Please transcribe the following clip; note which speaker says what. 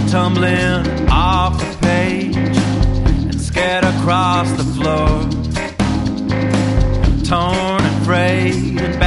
Speaker 1: tumbling off the page and scared across the floor, torn and frayed and